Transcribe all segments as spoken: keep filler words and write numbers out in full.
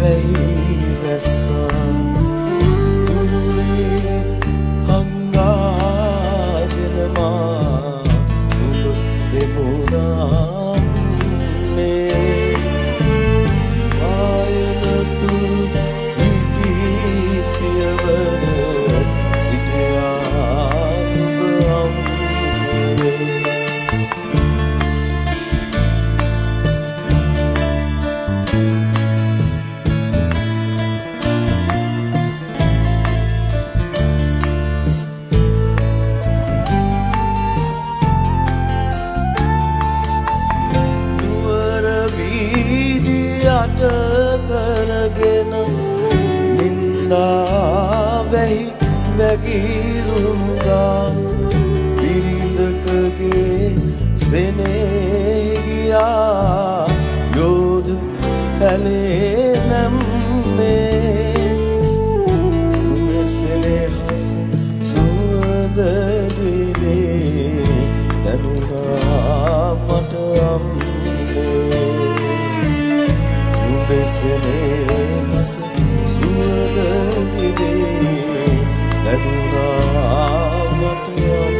වැහි වැස්සා තුරුලේ හංගාගෙන මා උඹ දෙමුණා මේ ආයන තුරු ඉදී පියවර සිටියා නුඹ කරගෙන නින්දා වැහි වැගිරුණා පිරිඳකගේ සෙනේ ගියා යෝධ පැලේ නැම්මේ මෙසෙනේ හස සුවඳ දිනේ දැනුණා මට අම්මේ Besene mas suada dibe laguna matram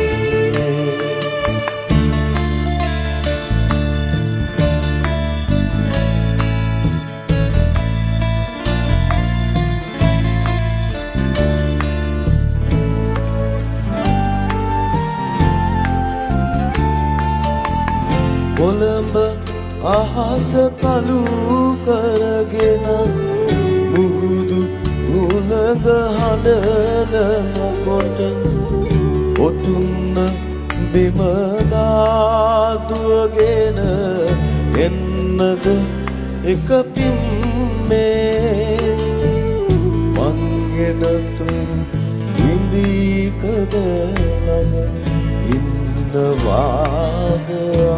Kolamba ahas kalu කරගෙන මුහුදු උලඟ හඬලනකොට ඔතුන්න බිම දාදුවගෙන එන්නද එක පිම්මේ මංගෙනතුරු ඉන්දීකද ළඟ ඉන්නවාද